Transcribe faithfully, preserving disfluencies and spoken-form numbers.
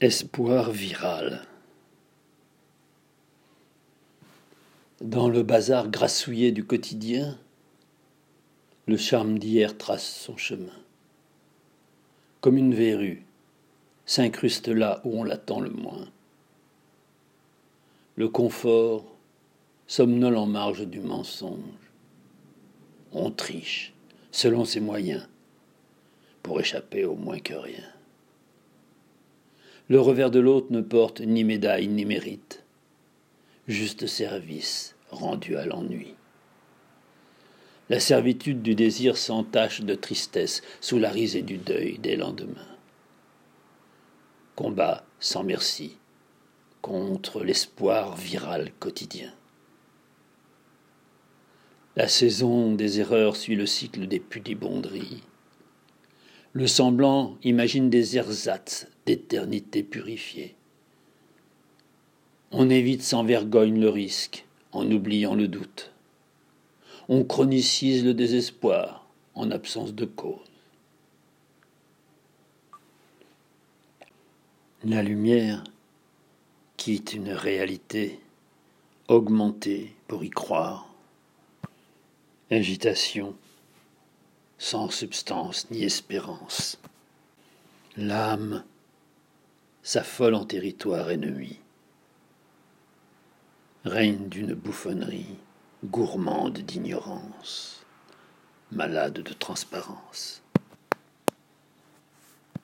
Espoir viral. Dans le bazar grassouillet du quotidien, le charme d'hier trace son chemin. Comme une verrue, s'incruste là où on l'attend le moins. Le confort somnole en marge du mensonge. On triche, selon ses moyens, pour échapper au moins que rien. Le revers de l'autre ne porte ni médaille ni mérite, juste service rendu à l'ennui. La servitude du désir s'entache de tristesse sous la risée du deuil des lendemains. Combat sans merci contre l'espoir viral quotidien. La saison des erreurs suit le cycle des pudibonderies. Le semblant imagine des ersatz d'éternité purifiée. On évite sans vergogne le risque en oubliant le doute. On chronicise le désespoir en absence de cause. La lumière quitte une réalité augmentée pour y croire. Agitation sans substance ni espérance. L'âme s'affole en territoire ennemi. Règne d'une bouffonnerie gourmande d'ignorance, malade de transparence.